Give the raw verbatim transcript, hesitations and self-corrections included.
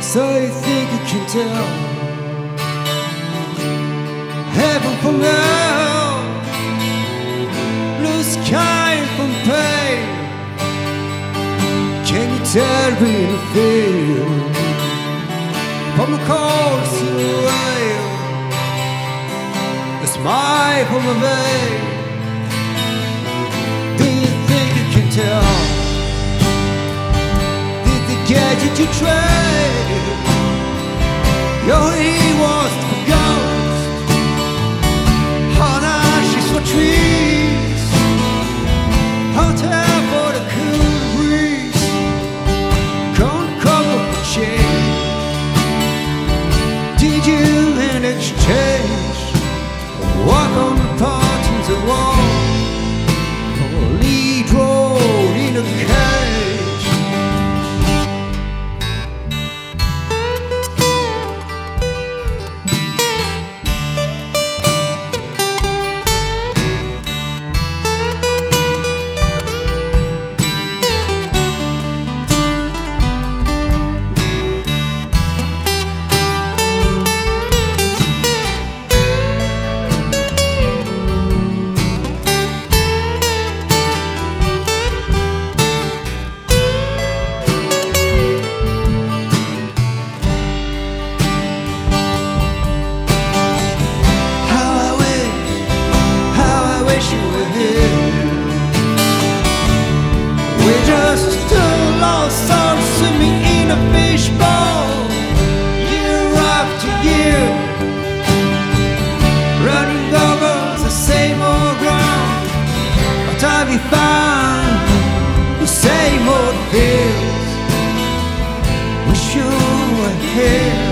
So you think you can tell heaven from hell, blue sky from pain? Can you tell me the feel from the cold to the rail, the smile from the veil? Do you think you can tell? Did they get you to trade your heroes for ghosts, hot ashes for trees, hot air for the cool breeze, cold cover for change? Did you in exchange walk on the parties and wall, or lead road in a cage? We're just two lost souls swimming in a fishbowl, year after year, running over the same old ground. But have we found the same old fields? We sure were here.